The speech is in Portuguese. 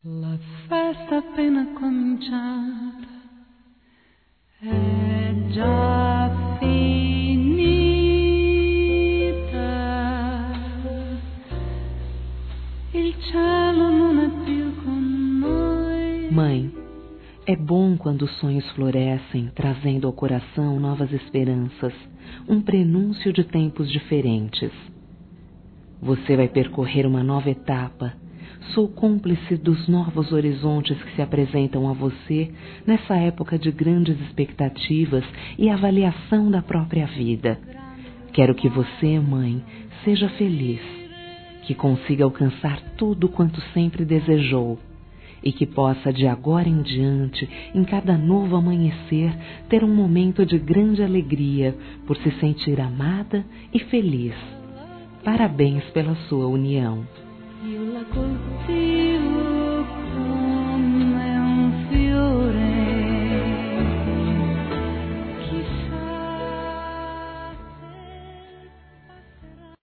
La festa appena cominciata è già finita. Il cielo non è più con noi. Mãe, é bom quando os sonhos florescem, trazendo ao coração novas esperanças, um prenúncio de tempos diferentes. Você vai percorrer uma nova etapa. Sou cúmplice dos novos horizontes que se apresentam a você nessa época de grandes expectativas e avaliação da própria vida. Quero que você, mãe, seja feliz, que consiga alcançar tudo quanto sempre desejou e que possa, de agora em diante, em cada novo amanhecer, ter um momento de grande alegria por se sentir amada e feliz. Parabéns pela sua união. Io la coltivo.